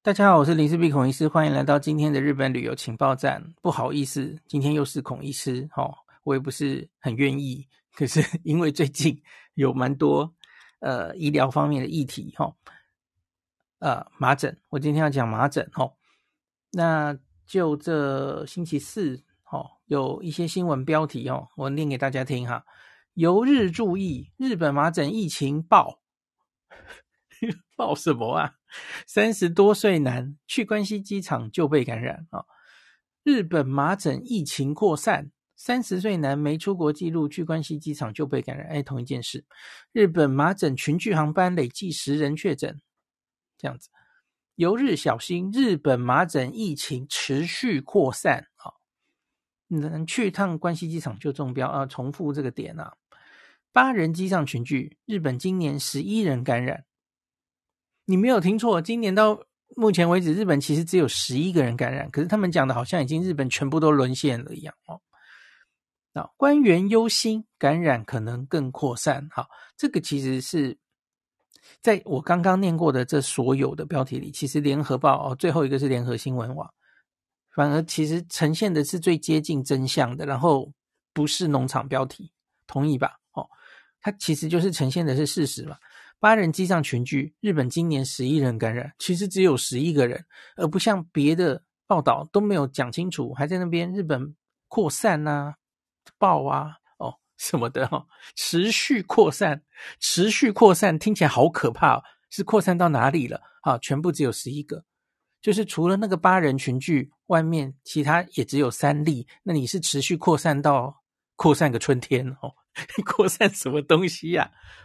大家好，我是林氏璧孔医师，欢迎来到今天的日本旅游情报站。不好意思，今天又是孔医师，我也不是很愿意，可是因为最近有蛮多医疗方面的议题麻疹，我今天要讲麻疹那就这星期四有一些新闻标题我念给大家听哈。由日注意，日本麻疹疫情爆，爆什么啊？30多岁男去关西机场就被感染日本麻疹疫情扩散，30岁男没出国记录去关西机场就被感染。同一件事。日本麻疹群聚航班累计10人确诊，这样子。由日小心，日本麻疹疫情持续扩散能去趟关西机场就中标重复这个点8人机上群聚，日本今年11人感染。你没有听错，今年到目前为止日本其实只有11个人感染，可是他们讲的好像已经日本全部都沦陷了一样官员忧心感染可能更扩散。好，这个其实是在我刚刚念过的这所有的标题里，其实联合报最后一个是联合新闻网，反而其实呈现的是最接近真相的，然后不是农场标题，同意吧它其实就是呈现的是事实嘛。8人机上群聚，日本今年11人感染，其实只有11个人，而不像别的报道都没有讲清楚，还在那边日本扩散爆什么的持续扩散听起来好可怕是扩散到哪里了全部只有11个，就是除了那个8人群聚外面其他也只有3例，那你是持续扩散到扩散个春天扩散什么东西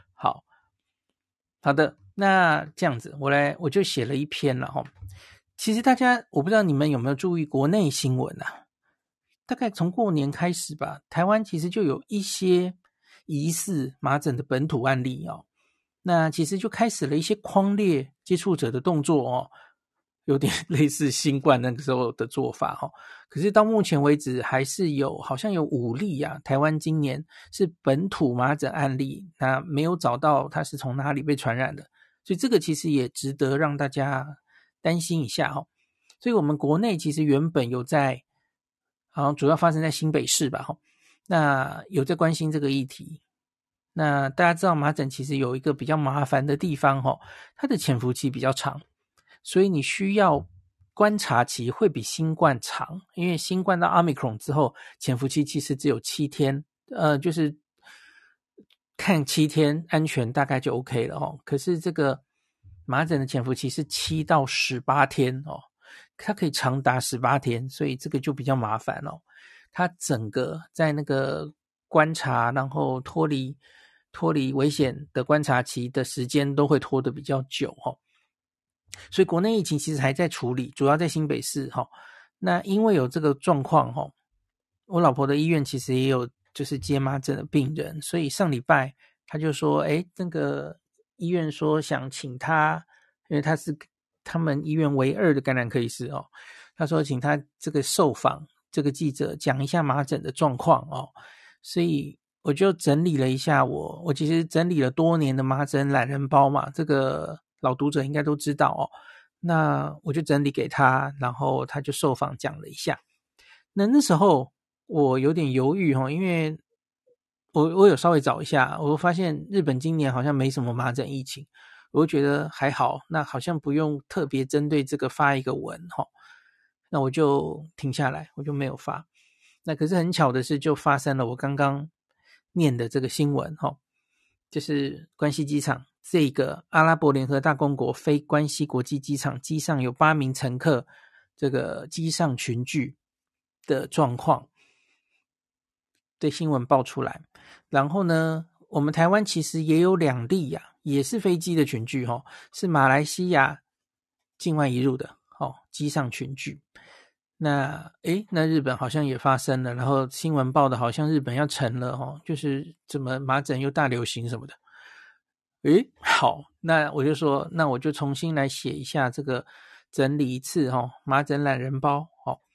好的，那这样子我就写了一篇了其实大家我不知道你们有没有注意国内新闻大概从过年开始吧，台湾其实就有一些疑似麻疹的本土案例那其实就开始了一些匡列接触者的动作有点类似新冠那个时候的做法可是到目前为止还是好像有5例台湾今年是本土麻疹案例，那没有找到它是从哪里被传染的，所以这个其实也值得让大家担心一下所以我们国内其实原本有在好像主要发生在新北市吧那有在关心这个议题。那大家知道麻疹其实有一个比较麻烦的地方它的潜伏期比较长，所以你需要观察期会比新冠长，因为新冠到 Omicron 之后潜伏期其实只有7天就是看7天安全大概就 OK 了可是这个麻疹的潜伏期是7到18天它可以长达18天，所以这个就比较麻烦它整个在那个观察然后脱离危险的观察期的时间都会拖得比较久所以国内疫情其实还在处理，主要在新北市那因为有这个状况我老婆的医院其实也有就是接麻疹的病人，所以上礼拜他就说那个医院说想请他，因为他是他们医院唯2的感染科医师他说请他这个受访这个记者讲一下麻疹的状况所以我就整理了一下我其实整理了多年的麻疹懒人包嘛，这个老读者应该都知道那我就整理给他，然后他就受访讲了一下。那时候我有点犹豫因为我有稍微找一下，我发现日本今年好像没什么麻疹疫情，我就觉得还好，那好像不用特别针对这个发一个文那我就停下来，我就没有发。那可是很巧的是就发生了我刚刚念的这个新闻就是关西机场这个阿拉伯联合大公国飞关西国际机场，机上有8名乘客这个机上群聚的状况对新闻爆出来。然后呢我们台湾其实也有2例也是飞机的群聚是马来西亚境外移入的机上群聚。那日本好像也发生了，然后新闻报的好像日本要成了就是怎么麻疹又大流行什么的。好，那我就说那我就重新来写一下这个，整理一次麻疹懒人包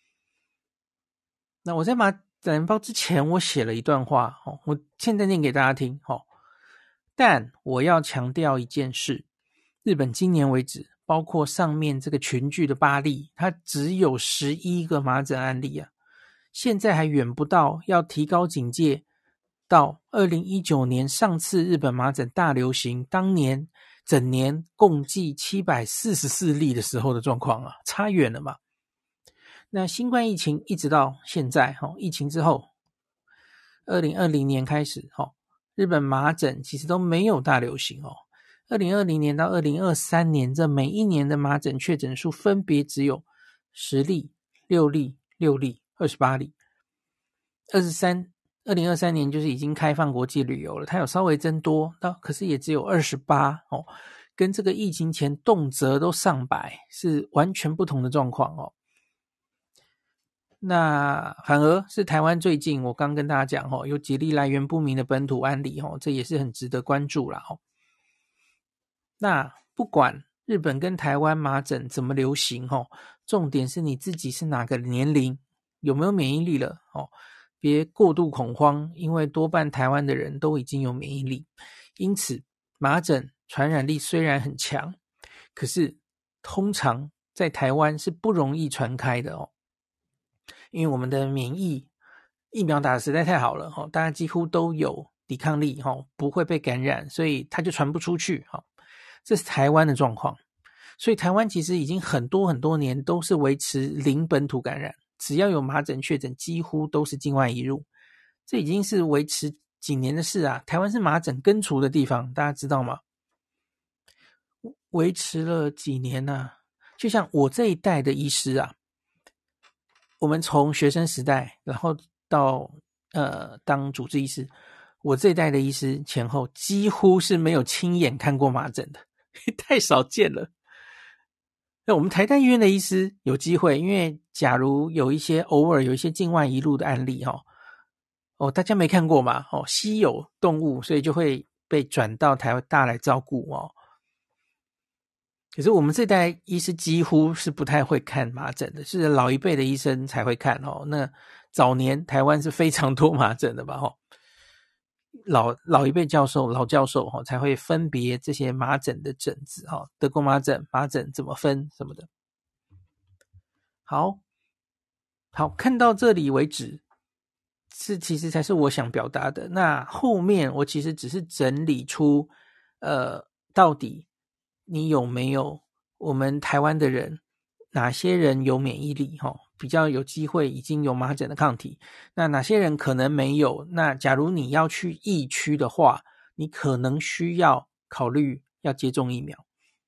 那我在麻疹懒人包之前我写了一段话我现在念给大家听但我要强调一件事，日本今年为止包括上面这个群聚的8例，它只有11个麻疹案例啊，现在还远不到要提高警戒到2019年上次日本麻疹大流行当年整年共计744例的时候的状况啊，差远了嘛。那新冠疫情一直到现在疫情之后2020年开始日本麻疹其实都没有大流行2020年到2023年这每一年的麻疹确诊数分别只有10例、6例、6例、28例。2023年就是已经开放国际旅游了，它有稍微增多，可是也只有28跟这个疫情前动辄都上百，是完全不同的状况那反而是台湾最近我刚跟大家讲有几例来源不明的本土案例这也是很值得关注啦那不管日本跟台湾麻疹怎么流行重点是你自己是哪个年龄，有没有免疫力了别过度恐慌，因为多半台湾的人都已经有免疫力，因此麻疹传染力虽然很强，可是通常在台湾是不容易传开的因为我们的免疫疫苗打得实在太好了大家几乎都有抵抗力不会被感染，所以它就传不出去这是台湾的状况。所以台湾其实已经很多年都是维持零本土感染，只要有麻疹确诊几乎都是境外移入，这已经是维持几年的事啊。台湾是麻疹根除的地方，大家知道吗？维持了几年啊，就像我这一代的医师啊，我们从学生时代然后到当主治医师，我这一代的医师前后几乎是没有亲眼看过麻疹的太少见了。那我们台大医院的医师有机会，因为假如有一些偶尔有一些境外移入的案例大家没看过嘛稀有动物，所以就会被转到台大来照顾可是我们这代医师几乎是不太会看麻疹的，是老一辈的医生才会看那早年台湾是非常多麻疹的吧老一辈教授老教授才会分别这些麻疹的疹子德国麻疹怎么分什么的。好看到这里为止是其实才是我想表达的。那后面我其实只是整理出到底你有没有我们台湾的人哪些人有免疫力比较有机会已经有麻疹的抗体，那哪些人可能没有，那假如你要去疫区的话，你可能需要考虑要接种疫苗。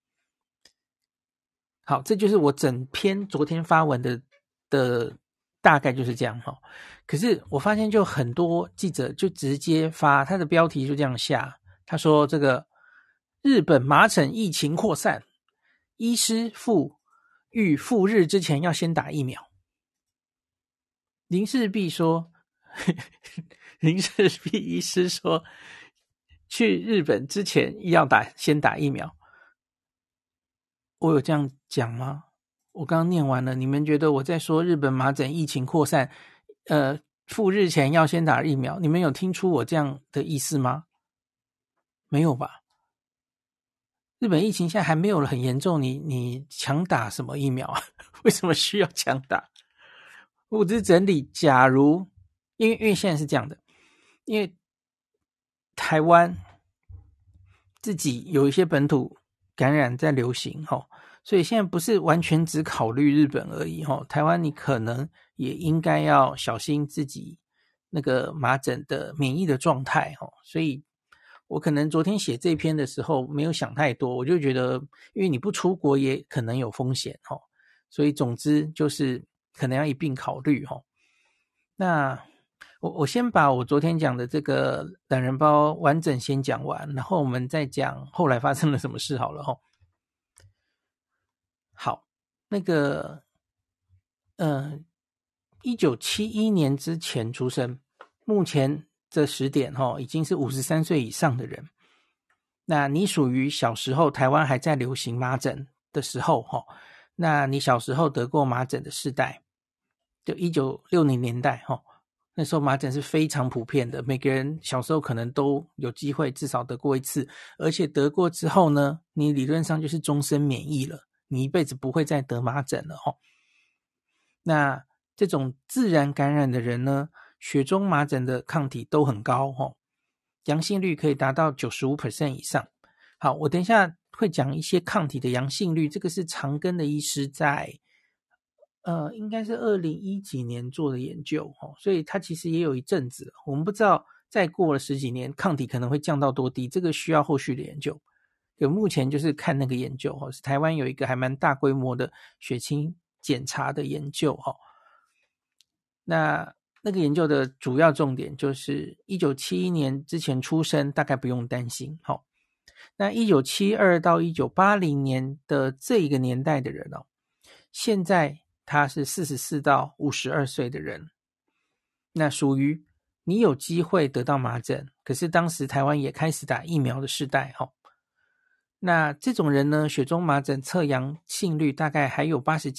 好，这就是我整篇昨天发文的大概就是这样可是我发现就很多记者就直接发他的标题就这样下，他说这个日本麻疹疫情扩散，医师欲赴日之前要先打疫苗。林世璧说林世璧医师说去日本之前要先打疫苗。我有这样讲吗？我刚刚念完了，你们觉得我在说日本麻疹疫情扩散赴日前要先打疫苗，你们有听出我这样的意思吗？没有吧。日本疫情现在还没有很严重，你强打什么疫苗啊？为什么需要强打？我只是整理，假如因为现在是这样的，因为台湾自己有一些本土感染在流行所以现在不是完全只考虑日本而已台湾你可能也应该要小心自己那个麻疹的免疫的状态所以我可能昨天写这篇的时候没有想太多，我就觉得因为你不出国也可能有风险所以总之就是可能要一并考虑那我先把我昨天讲的这个懒人包完整先讲完，然后我们再讲后来发生了什么事好了好，那个1971年之前出生，目前这10点已经是53岁以上的人，那你属于小时候台湾还在流行麻疹的时候那你小时候得过麻疹的世代，就1960年代那时候麻疹是非常普遍的，每个人小时候可能都有机会至少得过一次，而且得过之后呢，你理论上就是终身免疫了， 你一辈子不会再得麻疹了哦。那这种自然感染的人呢，血中麻疹的抗体都很高哦，阳性率可以达到 95% 以上。好，我等一下会讲一些抗体的阳性率，这个是长庚的医师在应该是2010几年做的研究哦，所以他其实也有一阵子了，我们不知道再过了10几年抗体可能会降到多低，这个需要后续的研究。有目前就是看那个研究哦，是台湾有一个还蛮大规模的血清检查的研究哦。那个研究的主要重点就是1971年之前出生大概不用担心哦。那1972到1980年的这一个年代的人哦，现在他是44到52岁的人，那属于你有机会得到麻疹，可是当时台湾也开始打疫苗的世代哦。那这种人呢，血中麻疹测阳性率大概还有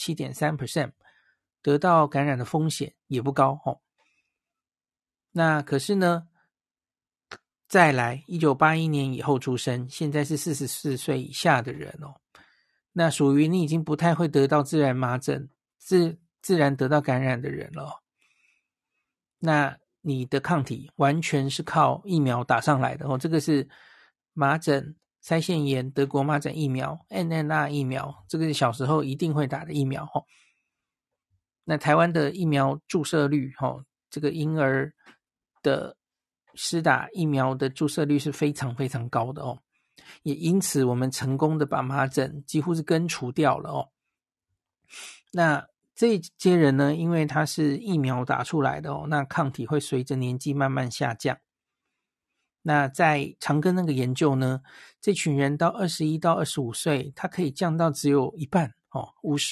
87.3%， 得到感染的风险也不高哦。那可是呢，再来1981年以后出生，现在是44岁以下的人哦，那属于你已经不太会得到自然麻疹，自然得到感染的人了哦。那你的抗体完全是靠疫苗打上来的哦，这个是麻疹、腮腺炎、德国麻疹疫苗、NNR 疫苗，这个是小时候一定会打的疫苗哦。那台湾的疫苗注射率哦，这个婴儿的施打疫苗的注射率是非常非常高的哦，也因此我们成功的把麻疹几乎是根除掉了哦。那这些人呢，因为他是疫苗打出来的哦，那抗体会随着年纪慢慢下降。那在长庚那个研究呢，这群人到21到25岁，他可以降到只有一半哦，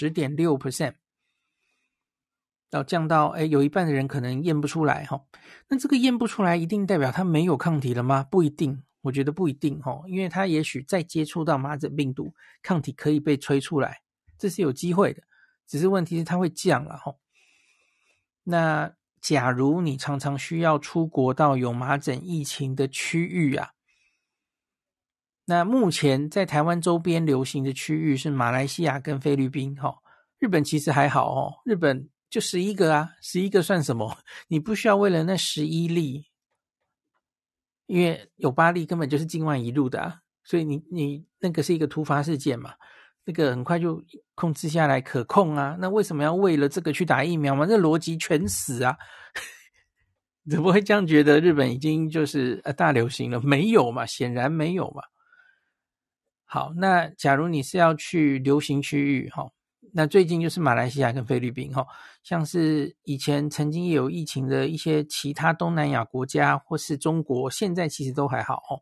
50.6%。要降到有一半的人可能验不出来齁。那这个验不出来一定代表他没有抗体了吗？不一定，我觉得不一定齁，因为他也许再接触到麻疹病毒，抗体可以被催出来，这是有机会的，只是问题是它会降了齁。那假如你常常需要出国到有麻疹疫情的区域啊，那目前在台湾周边流行的区域是马来西亚跟菲律宾齁，日本其实还好哦，日本就11个啊，11个算什么？你不需要为了那11例，因为有8例根本就是境外移入的啊，所以你那个是一个突发事件嘛，那个很快就控制下来可控啊，那为什么要为了这个去打疫苗嘛？这逻辑全死啊！怎么会这样觉得日本已经就是大流行了？没有嘛，显然没有嘛。好，那假如你是要去流行区域齁，那最近就是马来西亚跟菲律宾齁，像是以前曾经也有疫情的一些其他东南亚国家或是中国，现在其实都还好齁。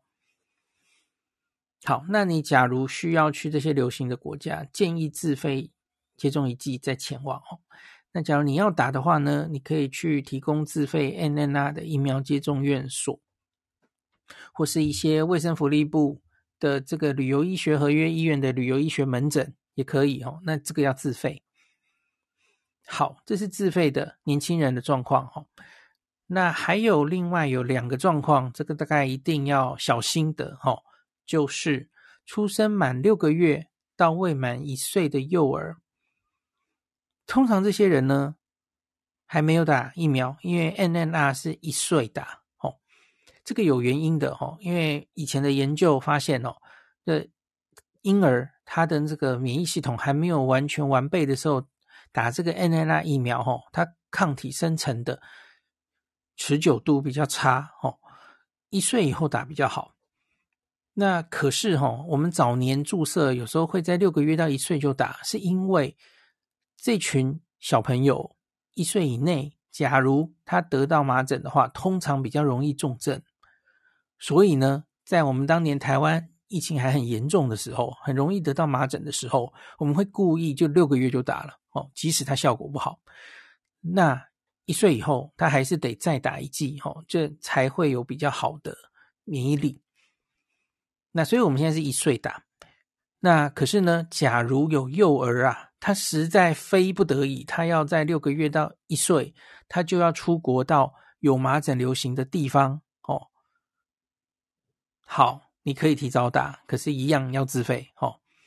好，那你假如需要去这些流行的国家，建议自费接种1剂再前往齁。那假如你要打的话呢，你可以去提供自费 NNR 的疫苗接种院所，或是一些卫生福利部的这个旅游医学合约医院的旅游医学门诊也可以哦，那这个要自费。好，这是自费的年轻人的状况哦。那还有另外有2个状况，这个大概一定要小心的哦，就是出生满6个月到未满1岁的幼儿，通常这些人呢还没有打疫苗，因为 NNR 是1岁打哦。这个有原因的哦，因为以前的研究发现哦，这婴儿他的这个免疫系统还没有完全完备的时候，打这个 NNR 疫苗哦，它抗体生成的持久度比较差哦，1岁以后打比较好。那可是我们早年注射有时候会在6个月到1岁就打，是因为这群小朋友1岁以内，假如他得到麻疹的话，通常比较容易重症。所以呢，在我们当年台湾疫情还很严重的时候，很容易得到麻疹的时候，我们会故意就6个月就打了哦，即使它效果不好。那1岁以后，他还是得再打1剂哦，这才会有比较好的免疫力。那所以我们现在是1岁打。那可是呢，假如有幼儿啊，他实在非不得已，他要在6个月到1岁，他就要出国到有麻疹流行的地方哦。好，你可以提早打，可是一样要自费哦。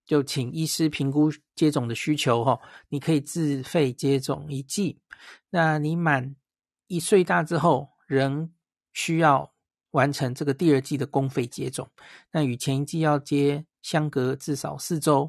就请医师评估接种的需求你可以自费接种1剂。那你满1岁大之后，仍需要完成这个第2剂的公费接种，那与前1剂要相隔至少4周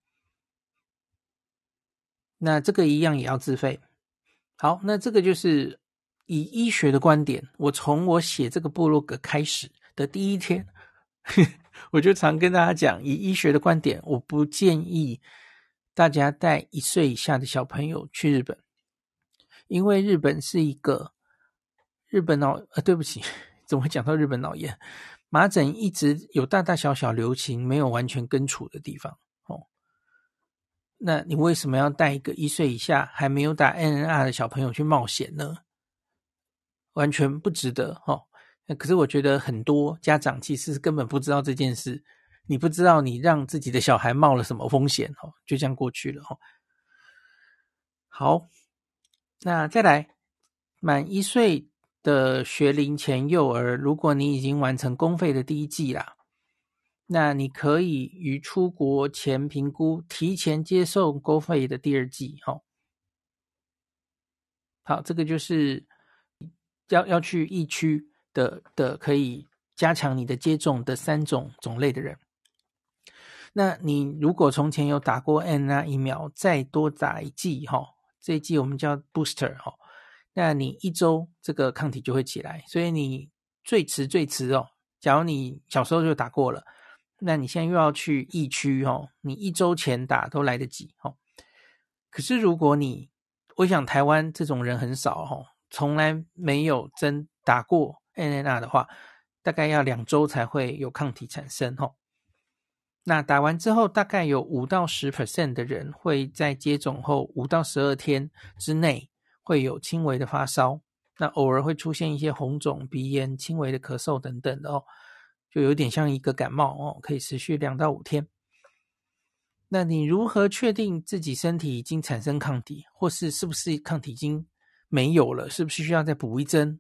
那这个一样也要自费。好，那这个就是以医学的观点，我从我写这个部落格开始的第1天我就常跟大家讲，以医学的观点，我不建议大家带1岁以下的小朋友去日本，因为日本是一个对不起，怎么会讲到日本脑炎？麻疹一直有大大小小流行，没有完全根除的地方那你为什么要带一个1岁以下还没有打 NNR 的小朋友去冒险呢？完全不值得可是我觉得很多家长其实根本不知道这件事，你不知道你让自己的小孩冒了什么风险就这样过去了好，那再来满1岁的学龄前幼儿，如果你已经完成公费的第1剂啦，那你可以于出国前评估，提前接受公费的第2剂好，这个就是要去疫区的可以加强你的接种的3种类的人。那你如果从前有打过 NNR 疫苗，再多打1剂这一剂我们叫 booster 那你1周这个抗体就会起来，所以你最迟假如你小时候就打过了，那你现在又要去疫区你1周前打都来得及可是如果我想台湾这种人很少从来没有真打过 NNR 的话，大概要2周才会有抗体产生那打完之后，大概有5到10% 的人会在接种后5到12天之内会有轻微的发烧，那偶尔会出现一些红肿、鼻炎、轻微的咳嗽等等的就有点像一个感冒可以持续2到5天。那你如何确定自己身体已经产生抗体，或是不是抗体已经没有了，是不是需要再补1针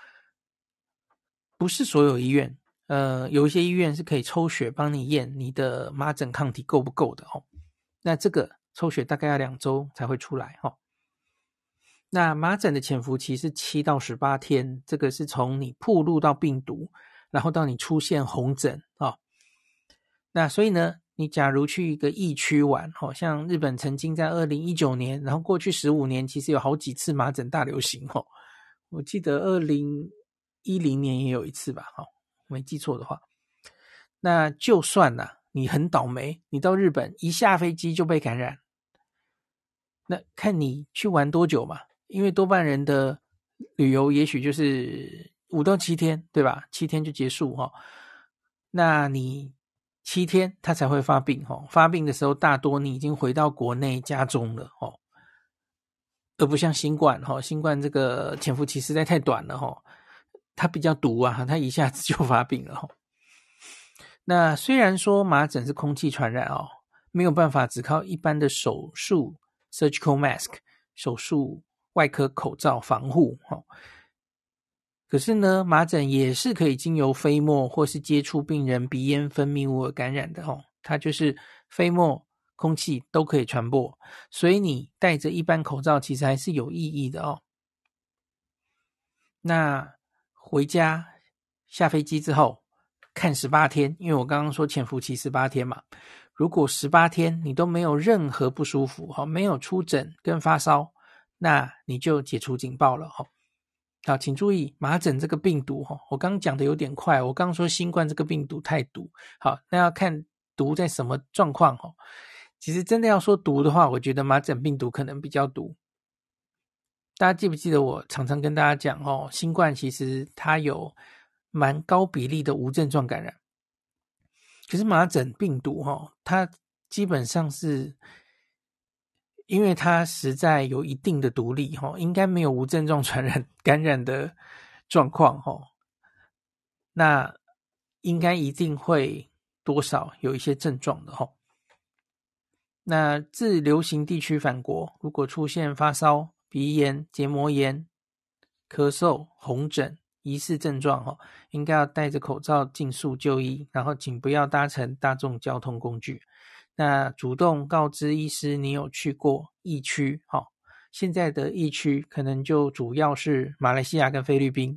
不是所有医院有一些医院是可以抽血帮你验你的麻疹抗体够不够的那这个抽血大概要2周才会出来那麻疹的潜伏期是7到18天，这个是从你暴露到病毒，然后到你出现红疹那所以呢，你假如去一个疫区玩像日本曾经在2019年，然后过去15年其实有好几次麻疹大流行我记得2010年也有一次吧没记错的话。那就算你很倒霉，你到日本一下飞机就被感染，那看你去玩多久嘛，因为多半人的旅游也许就是5到7天，对吧？7天就结束那你7天他才会发病发病的时候大多你已经回到国内家中了而不像新冠新冠这个潜伏期实在太短了它比较毒它一下子就发病了那虽然说麻疹是空气传染没有办法只靠一般的手术 surgical mask 手术外科口罩防护可是呢，麻疹也是可以经由飞沫或是接触病人鼻咽分泌物而感染的它就是飞沫、空气都可以传播，所以你戴着一般口罩其实还是有意义的那回家下飞机之后看18天，因为我刚刚说潜伏期18天嘛，如果18天你都没有任何不舒服没有出疹跟发烧，那你就解除警报了好，请注意麻疹这个病毒我刚刚讲的有点快，我刚刚说新冠这个病毒太毒，好，那要看毒在什么状况其实真的要说毒的话，我觉得麻疹病毒可能比较毒。大家记不记得我常常跟大家讲新冠其实它有蛮高比例的无症状感染，可是麻疹病毒它基本上是因为它实在有一定的毒力应该没有无症状感染的状况那应该一定会多少有一些症状的那自流行地区返国，如果出现发烧、鼻炎、结膜炎、咳嗽、红疹疑似症状应该要戴着口罩尽速就医，然后请不要搭乘大众交通工具。 那主动告知医师你有去过疫区，现在的疫区可能就主要是马来西亚跟菲律宾，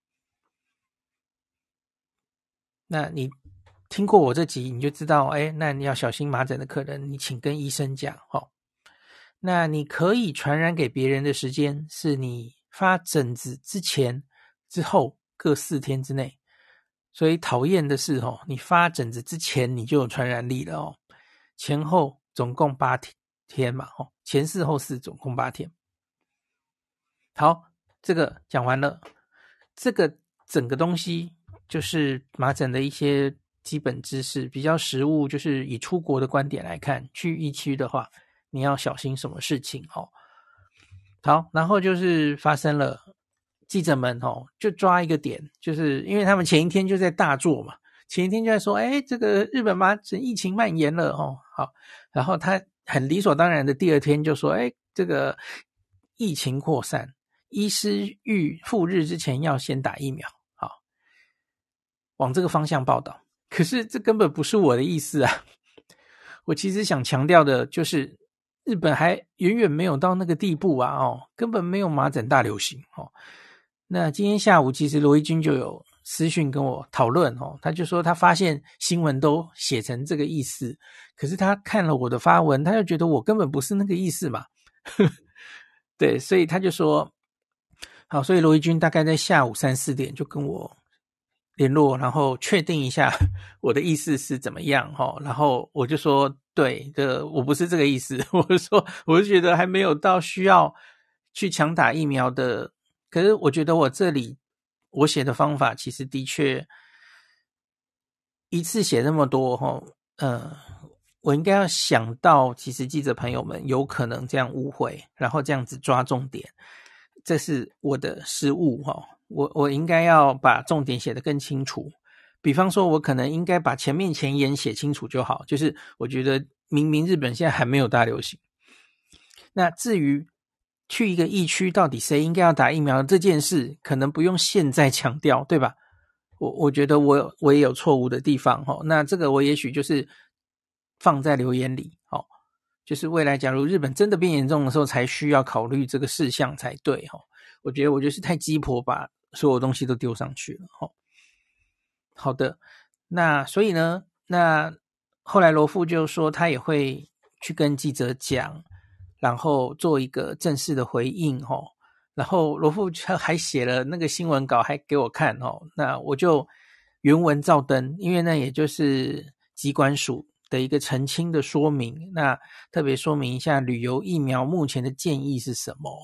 那你听过我这集你就知道，那你要小心麻疹的可能，你请跟医生讲，那你可以传染给别人的时间是你发疹子之前、之后各4天之内。所以讨厌的是你发疹子之前你就有传染力了前后总共8天嘛前4后4总共8天。好，这个讲完了，这个整个东西就是麻疹的一些基本知识，比较实务，就是以出国的观点来看，去疫区的话，你要小心什么事情好，然后就是发生了，记者们就抓一个点，就是因为他们前一天就在大做嘛，前一天就在说，这个日本麻疹疫情蔓延了好，然后他很理所当然的第2天就说，这个疫情扩散，医师预赴日之前要先打疫苗，好，往这个方向报道。可是这根本不是我的意思啊，我其实想强调的就是日本还远远没有到那个地步啊根本没有麻疹大流行那今天下午其实罗一军就有私讯跟我讨论他就说他发现新闻都写成这个意思，可是他看了我的发文，他就觉得我根本不是那个意思嘛对，所以他就说好，所以罗一军大概在下午3、4点就跟我联络，然后确定一下我的意思是怎么样然后我就说对的，我不是这个意思我就觉得还没有到需要去强打疫苗的，可是我觉得我这里我写的方法其实的确一次写那么多我应该要想到其实记者朋友们有可能这样误会，然后这样子抓重点，这是我的失误我应该要把重点写得更清楚，比方说我可能应该把前言写清楚就好，就是我觉得明明日本现在还没有大流行，那至于去一个疫区到底谁应该要打疫苗这件事，可能不用现在强调，对吧？我觉得我也有错误的地方那这个我也许就是放在留言里就是未来假如日本真的变严重的时候才需要考虑这个事项才对我觉得我就是太鸡婆把所有东西都丢上去了好的，那所以呢，那后来罗富就说他也会去跟记者讲，然后做一个正式的回应然后罗富还写了那个新闻稿还给我看那我就原文照登，因为那也就是疾管署的一个澄清的说明，那特别说明一下旅游疫苗目前的建议是什么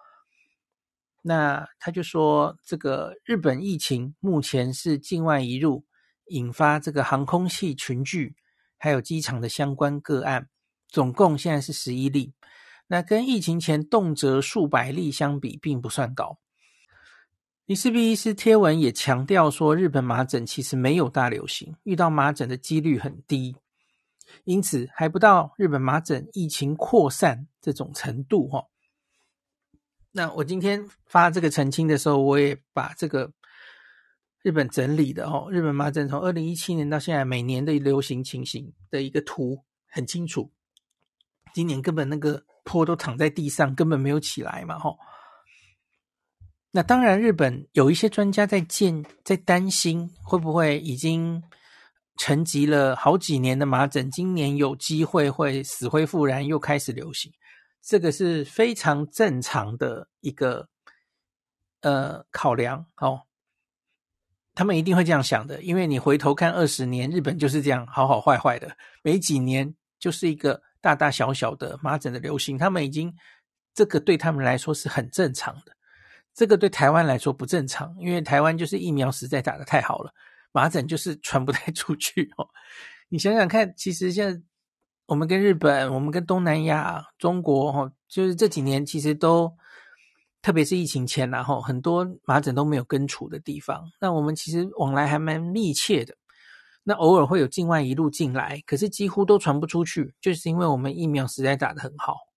那他就说这个日本疫情目前是境外移入引发这个航空器群聚还有机场的相关个案，总共现在是11例，那跟疫情前动辄数百例相比并不算高。李世璧医师贴文也强调说，日本麻疹其实没有大流行，遇到麻疹的几率很低，因此还不到日本麻疹疫情扩散这种程度那我今天发这个澄清的时候，我也把这个日本整理的日本麻疹从2017年到现在每年的流行情形的一个图很清楚，今年根本那个坡都躺在地上，根本没有起来嘛那当然日本有一些专家在担心会不会已经沉寂了好几年的麻疹今年有机会会死灰复燃又开始流行，这个是非常正常的一个考量他们一定会这样想的，因为你回头看20年日本就是这样好好坏坏的，没几年就是一个大大小小的麻疹的流行，他们已经这个对他们来说是很正常的，这个对台湾来说不正常，因为台湾就是疫苗实在打得太好了，麻疹就是传不太出去你想想看，其实现在我们跟日本，我们跟东南亚、中国就是这几年其实都，特别是疫情前很多麻疹都没有根除的地方，那我们其实往来还蛮密切的，那偶尔会有境外一路进来，可是几乎都传不出去，就是因为我们疫苗实在打得很好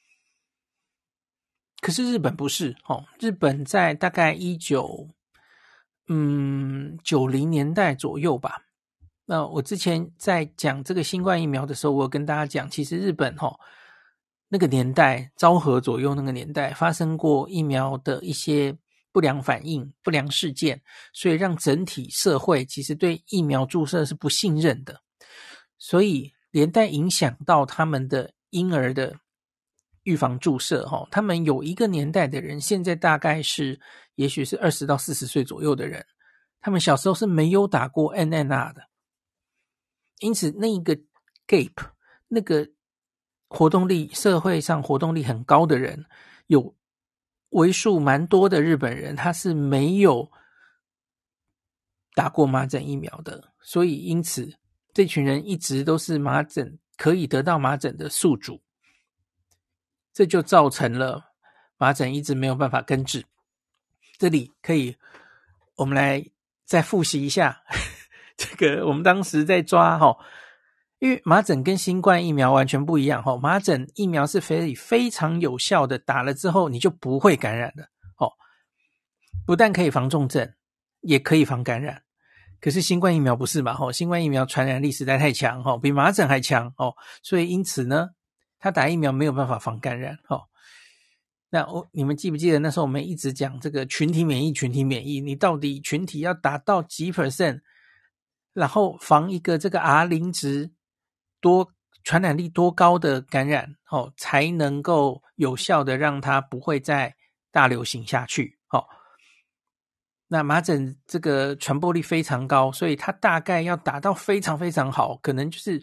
可是日本不是日本在大概90年代左右吧， 那我之前在讲这个新冠疫苗的时候，我有跟大家讲，其实日本那个年代昭和左右那个年代发生过疫苗的一些不良反应、不良事件，所以让整体社会其实对疫苗注射是不信任的，所以连带影响到他们的婴儿的预防注射他们有一个年代的人，现在大概是也许是20到40岁左右的人，他们小时候是没有打过 NNR 的，因此那一个 gap 那个活动力，社会上活动力很高的人，有为数蛮多的日本人他是没有打过麻疹疫苗的，所以因此这群人一直都是麻疹可以得到麻疹的宿主，这就造成了麻疹一直没有办法根治。这里可以我们来再复习一下这个我们当时在抓因为麻疹跟新冠疫苗完全不一样麻疹疫苗是非常有效的，打了之后你就不会感染的不但可以防重症，也可以防感染。可是新冠疫苗不是嘛新冠疫苗传染力实在太强比麻疹还强所以因此呢，他打疫苗没有办法防感染那你们记不记得那时候我们一直讲这个群体免疫，你到底群体要达到几%，然后防一个这个 R0 值传染力多高的感染才能够有效的让它不会再大流行下去那麻疹这个传播力非常高，所以它大概要打到非常非常好，可能就是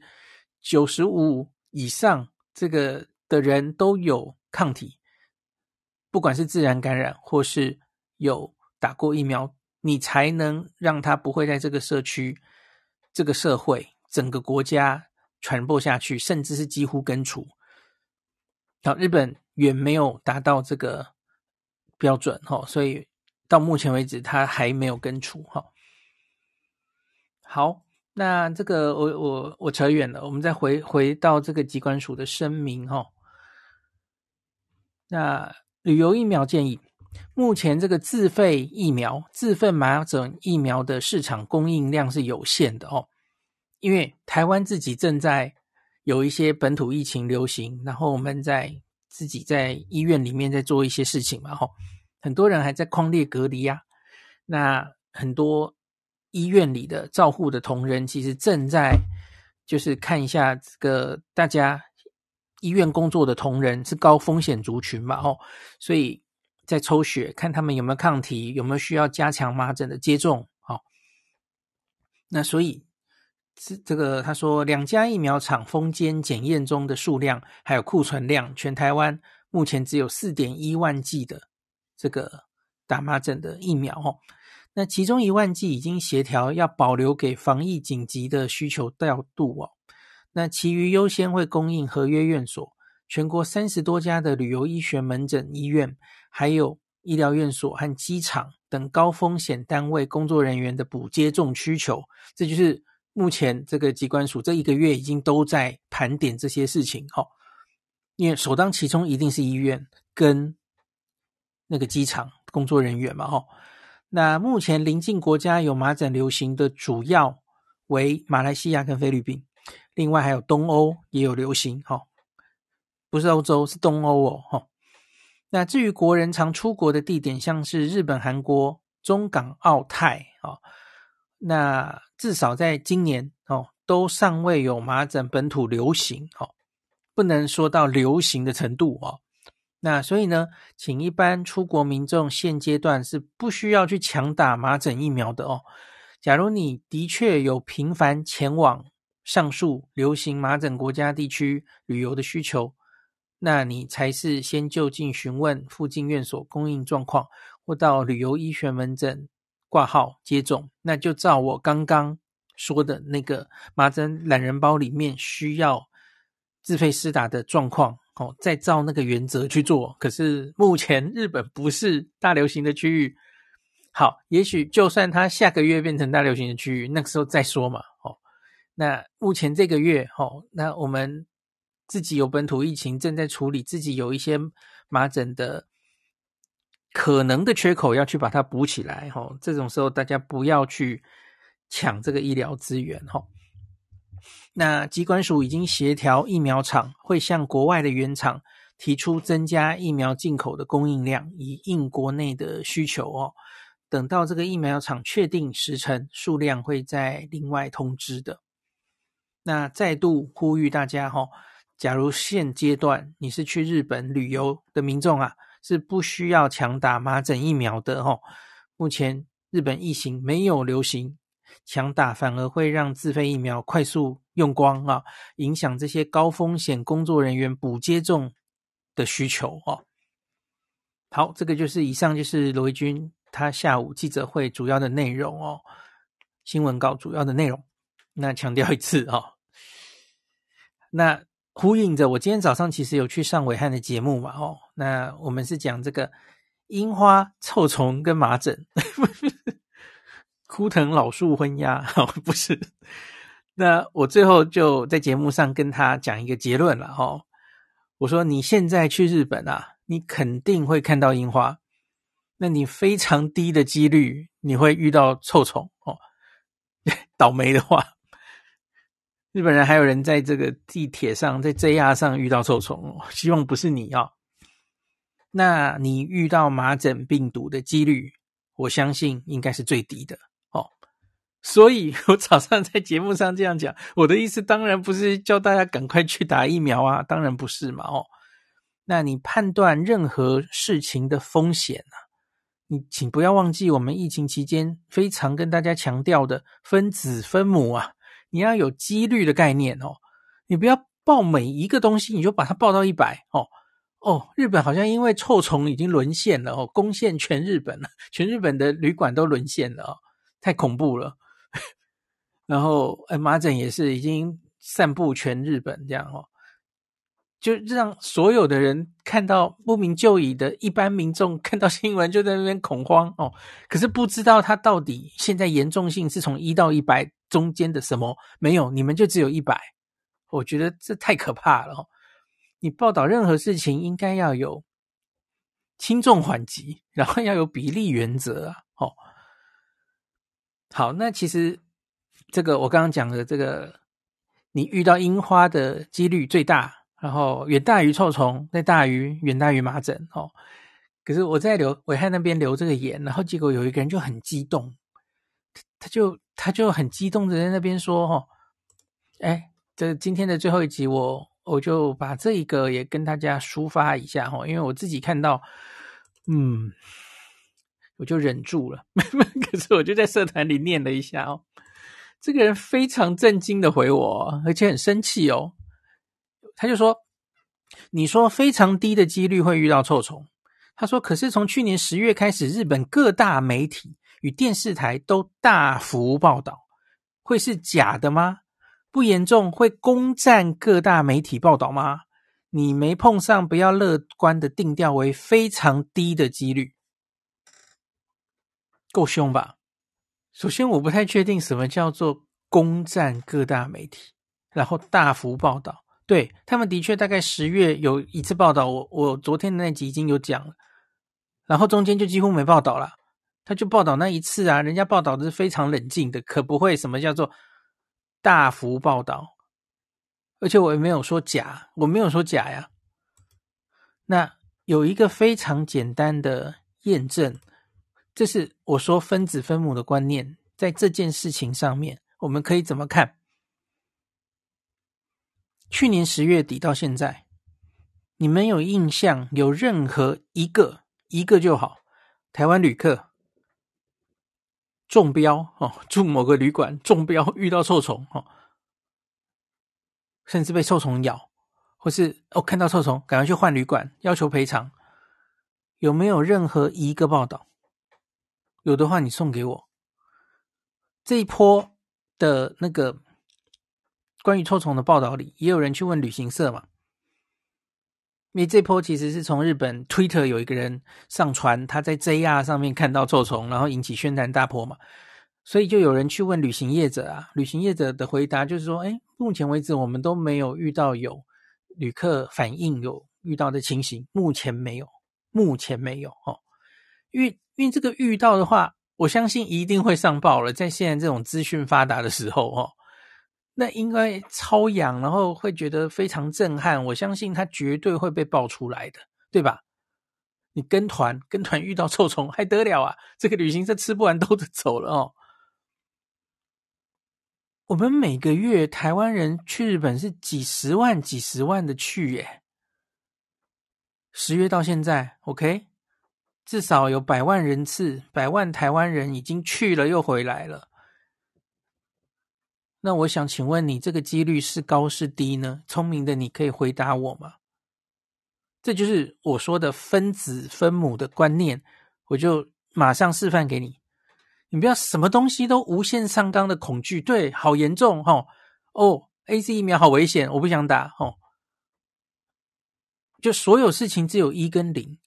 95以上这个的人都有抗体，不管是自然感染或是有打过疫苗，你才能让它不会在这个社区、这个社会、整个国家传播下去，甚至是几乎根除。日本远没有达到这个标准所以到目前为止它还没有根除好，那这个我扯远了，我们再回到这个疾管署的声明那旅游疫苗建议，目前这个自费麻疹疫苗的市场供应量是有限的因为台湾自己正在有一些本土疫情流行，然后我们自己在医院里面在做一些事情嘛很多人还在匡列隔离啊，那很多医院里的照护的同仁其实正在就是看一下这个大家医院工作的同仁是高风险族群嘛所以在抽血看他们有没有抗体，有没有需要加强麻疹的接种那所以这个他说2家疫苗厂封间检验中的数量还有库存量，全台湾目前只有 4.1 万剂的这个打麻疹的疫苗那其中1万剂已经协调要保留给防疫紧急的需求调度那其余优先会供应合约院所，全国30多家的旅游医学门诊医院，还有医疗院所和机场等高风险单位工作人员的补接种需求。这就是目前这个疾管署这1个月已经都在盘点这些事情因为首当其冲一定是医院跟那个机场工作人员嘛那目前邻近国家有麻疹流行的主要为马来西亚跟菲律宾，另外还有东欧也有流行不是欧洲，是东欧那至于国人常出国的地点，像是日本、韩国、中港澳泰那至少在今年都尚未有麻疹本土流行不能说到流行的程度那所以呢，请一般出国民众现阶段是不需要去强打麻疹疫苗的假如你的确有频繁前往上述流行麻疹国家地区旅游的需求，那你才是先就近询问附近院所供应状况，或到旅游医学门诊挂号接种。那就照我刚刚说的那个麻疹懒人包里面需要自费施打的状况再照那个原则去做。可是目前日本不是大流行的区域，好，也许就算它下个月变成大流行的区域，那个时候再说嘛那目前这个月那我们自己有本土疫情正在处理，自己有一些麻疹的可能的缺口要去把它补起来这种时候大家不要去抢这个医疗资源那疾管署已经协调疫苗厂会向国外的原厂提出增加疫苗进口的供应量，以应国内的需求等到这个疫苗厂确定时程，数量会再另外通知的。那再度呼吁大家假如现阶段你是去日本旅游的民众啊，是不需要强打麻疹疫苗的目前日本疫情没有流行，强打反而会让自费疫苗快速用光影响这些高风险工作人员补接种的需求好，这个就是以上就是罗一军他下午记者会主要的内容新闻稿主要的内容。那强调一次那呼应着我今天早上其实有去上伟汉的节目嘛那我们是讲这个樱花、臭虫跟麻疹枯藤老树昏鸦不是。那我最后就在节目上跟他讲一个结论了我说你现在去日本啊，你肯定会看到樱花，那你非常低的几率你会遇到臭虫倒霉的话，日本人还有人在这个地铁上在 JR 上遇到臭虫希望不是你那你遇到麻疹病毒的几率我相信应该是最低的所以我早上在节目上这样讲，我的意思当然不是叫大家赶快去打疫苗啊，当然不是嘛那你判断任何事情的风险你请不要忘记我们疫情期间非常跟大家强调的分子分母啊，你要有几率的概念你不要报每一个东西你就把它报到100日本好像因为臭虫已经沦陷了攻陷全日本了，全日本的旅馆都沦陷了太恐怖了然后麻疹也是已经散布全日本这样就让所有的人看到不明就里的一般民众看到新闻就在那边恐慌可是不知道它到底现在严重性是从1到100中间的什么，没有，你们就只有100，我觉得这太可怕了你报道任何事情应该要有轻重缓急，然后要有比例原则好，那其实这个我刚刚讲的这个你遇到樱花的几率最大，然后远大于臭虫，远大于麻疹可是我在伟汉那边留这个言，然后结果有一个人就很激动，他就很激动的在那边说这今天的最后一集我就把这一个也跟大家抒发一下因为我自己看到我就忍住了可是我就在社团里念了一下这个人非常震惊的回我而且很生气他就说你说非常低的几率会遇到臭虫，他说可是从去年10月开始，日本各大媒体与电视台都大幅报道，会是假的吗？不严重会攻占各大媒体报道吗？你没碰上，不要乐观的定调为非常低的几率。够凶吧？首先我不太确定什么叫做攻占各大媒体，然后大幅报道。对，他们的确大概10月有一次报道，我昨天的那集已经有讲了，然后中间就几乎没报道了。他就报道那一次啊，人家报道的是非常冷静的，可不会什么叫做大幅报道。而且我也没有说假，我没有说假呀。那有一个非常简单的验证，这是我说分子分母的观念，在这件事情上面我们可以怎么看？去年10月底到现在，你们有印象有任何一个就好，台湾旅客中标住某个旅馆中标遇到臭虫甚至被臭虫咬，或是看到臭虫赶快去换旅馆要求赔偿，有没有任何一个报道？有的话你送给我。这一波的那个关于臭虫的报道里，也有人去问旅行社嘛，因为这波其实是从日本 Twitter 有一个人上传他在 JR 上面看到臭虫，然后引起轩然大波嘛，所以就有人去问旅行业者啊，旅行业者的回答就是说目前为止我们都没有遇到有旅客反映有遇到的情形，目前没有因为这个遇到的话我相信一定会上报了，在现在这种资讯发达的时候哦，那应该超痒，然后会觉得非常震撼，我相信它绝对会被爆出来的，对吧？你跟团遇到臭虫还得了啊，这个旅行社吃不完兜着走了哦。我们每个月台湾人去日本是几十万的去耶，10月到现在 OK， 至少有100万人次，100万台湾人已经去了又回来了。那我想请问你，这个几率是高是低呢？聪明的你可以回答我吗？这就是我说的分子分母的观念，我就马上示范给你。你不要什么东西都无限上纲的恐惧，对，好严重哦，AZ 疫苗好危险，我不想打就所有事情只有1跟0。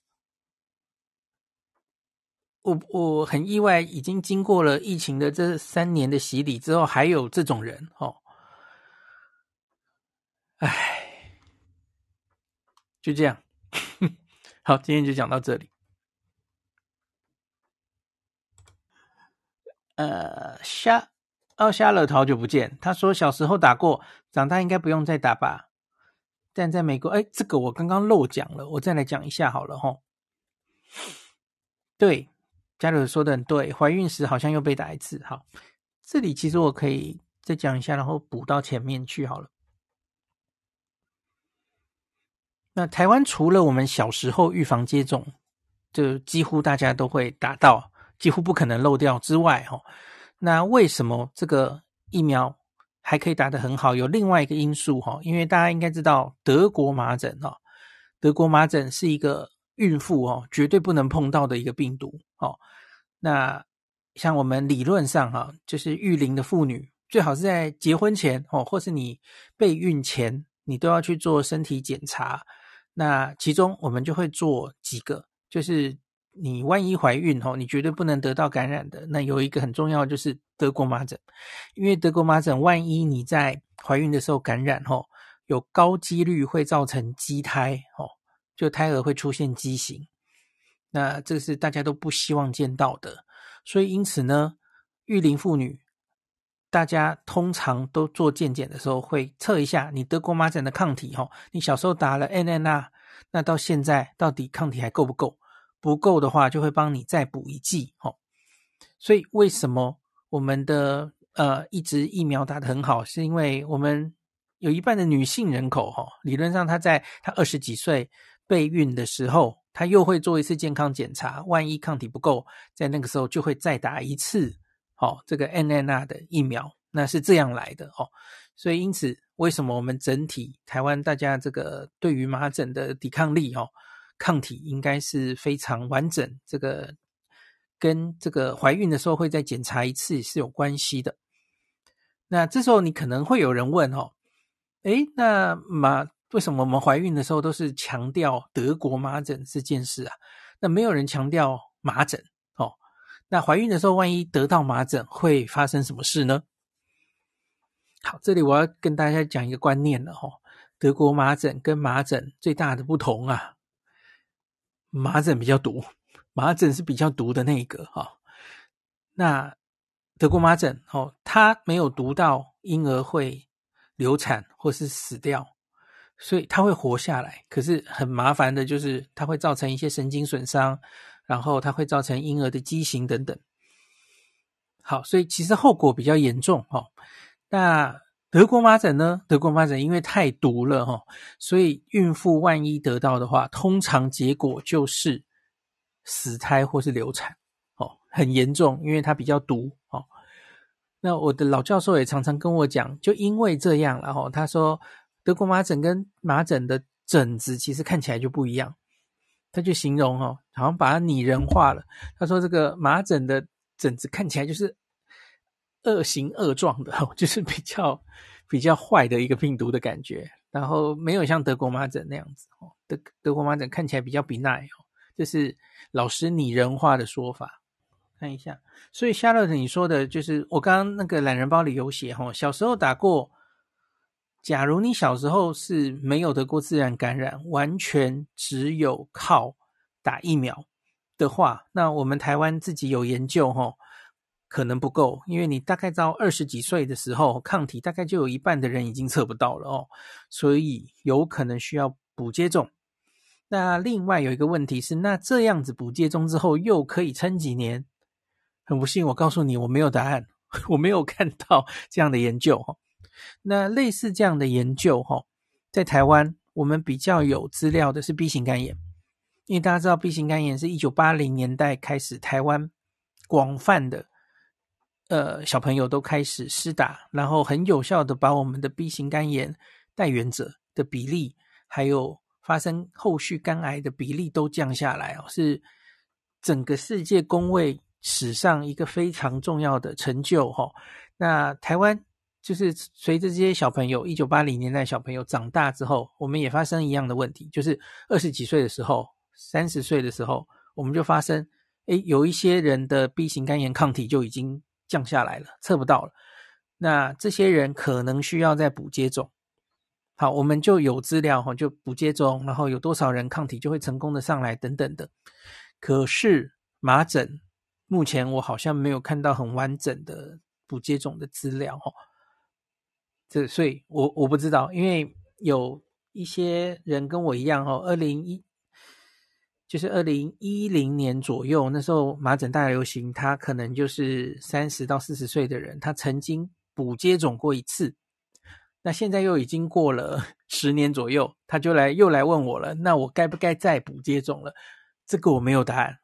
我很意外，已经经过了疫情的这3年的洗礼之后，还有这种人唉，就这样。好，今天就讲到这里。夏乐好久不见，他说小时候打过，长大应该不用再打吧？但在美国，这个我刚刚漏讲了，我再来讲一下好了对，嘉乐说的很对，怀孕时好像又被打一次。好，这里其实我可以再讲一下，然后补到前面去好了。那台湾除了我们小时候预防接种，就几乎大家都会打到，几乎不可能漏掉之外那为什么这个疫苗还可以打得很好？有另外一个因素因为大家应该知道德国麻疹德国麻疹是一个孕妇绝对不能碰到的一个病毒那像我们理论上就是育龄的妇女最好是在结婚前或是你备孕前，你都要去做身体检查。那其中我们就会做几个，就是你万一怀孕你绝对不能得到感染的。那有一个很重要就是德国麻疹，因为德国麻疹万一你在怀孕的时候感染有高几率会造成畸胎就胎儿会出现畸形。那这是大家都不希望见到的，所以因此呢，育龄妇女大家通常都做健检的时候会测一下你德国麻疹的抗体你小时候打了 NNR， 那到现在到底抗体还够不够？不够的话就会帮你再补一剂所以为什么我们的一直疫苗打得很好，是因为我们有一半的女性人口理论上她在她20几岁备孕的时候，她又会做一次健康检查，万一抗体不够，在那个时候就会再打一次这个 NNR 的疫苗，那是这样来的所以因此为什么我们整体台湾大家这个对于麻疹的抵抗力抗体应该是非常完整，这个跟这个怀孕的时候会再检查一次是有关系的。那这时候你可能会有人问那为什么我们怀孕的时候都是强调德国麻疹这件事啊？那没有人强调麻疹那怀孕的时候万一得到麻疹会发生什么事呢？好，这里我要跟大家讲一个观念了德国麻疹跟麻疹最大的不同啊，麻疹比较毒，麻疹是比较毒的那一个那德国麻疹它没有毒到婴儿会流产或是死掉，所以它会活下来。可是很麻烦的就是它会造成一些神经损伤，然后它会造成婴儿的畸形等等。好，所以其实后果比较严重那德国麻疹呢？德国麻疹因为太毒了所以孕妇万一得到的话，通常结果就是死胎或是流产很严重，因为它比较毒那我的老教授也常常跟我讲，就因为这样了他说德国麻疹跟麻疹的疹子其实看起来就不一样，他就形容好像把它拟人化了。他说这个麻疹的疹子看起来就是恶形恶状的就是比较坏的一个病毒的感觉，然后没有像德国麻疹那样子德国麻疹看起来比较比耐这是老师拟人化的说法。看一下，所以夏乐你说的就是我刚刚那个懒人包里有写小时候打过，假如你小时候是没有得过自然感染，完全只有靠打疫苗， 的话，那我们台湾自己有研究可能不够，因为你大概到20几岁的时候，抗体大概就有一半的人已经测不到了所以有可能需要补接种。那另外有一个问题是，那这样子补接种之后又可以撑几年？很不幸，我告诉你，我没有答案，我没有看到这样的研究那类似这样的研究在台湾我们比较有资料的是 B 型肝炎，因为大家知道 B 型肝炎是1980年代开始台湾广泛的小朋友都开始施打，然后很有效的把我们的 B 型肝炎带原者的比例，还有发生后续肝癌的比例都降下来是整个世界公卫史上一个非常重要的成就那台湾就是随着这些小朋友1980年代小朋友长大之后，我们也发生一样的问题，就是20几岁的时候30岁的时候，我们就发生有一些人的 B 型肝炎抗体就已经降下来了，测不到了，那这些人可能需要再补接种。好，我们就有资料就补接种，然后有多少人抗体就会成功的上来等等的。可是麻疹目前我好像没有看到很完整的补接种的资料所以我不知道，因为有一些人跟我一样2010年左右，那时候麻疹大流行，他可能就是30到40岁的人，他曾经补接种过一次，那现在又已经过了10年左右，他就又来问我了，那我该不该再补接种了？这个我没有答案，